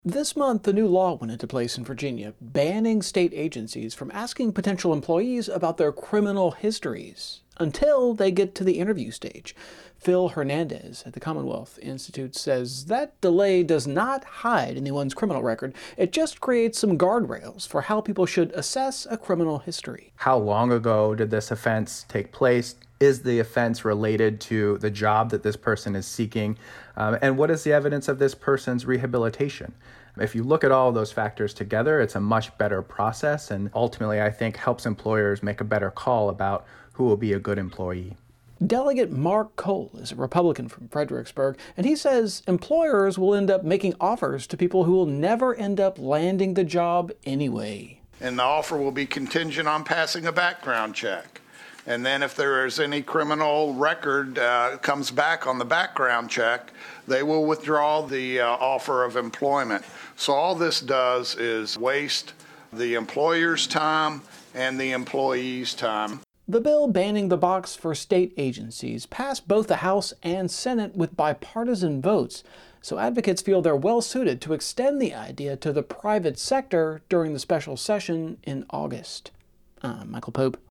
This month, a new law went into place in Virginia, banning state agencies from asking potential employees about their criminal histories until they get to the interview stage. Phil Hernandez at the Commonwealth Institute says that delay does not hide anyone's criminal record. It just creates some guardrails for how people should assess a criminal history. How long ago did this offense take place? Is the offense related to the job that this person is seeking? And what is the evidence of this person's rehabilitation? If you look at all of those factors together, it's a much better process and ultimately, I think, helps employers make a better call about who will be a good employee. Delegate Mark Cole is a Republican from Fredericksburg, and he says employers will end up making offers to people who will never end up landing the job anyway. And the offer will be contingent on passing a background check. And then if there is any criminal record comes back on the background check, they will withdraw the offer of employment. So all this does is waste the employer's time and the employee's time. The bill banning the box for state agencies passed both the House and Senate with bipartisan votes, so advocates feel they're well suited to extend the idea to the private sector during the special session in August. I'm Michael Pope.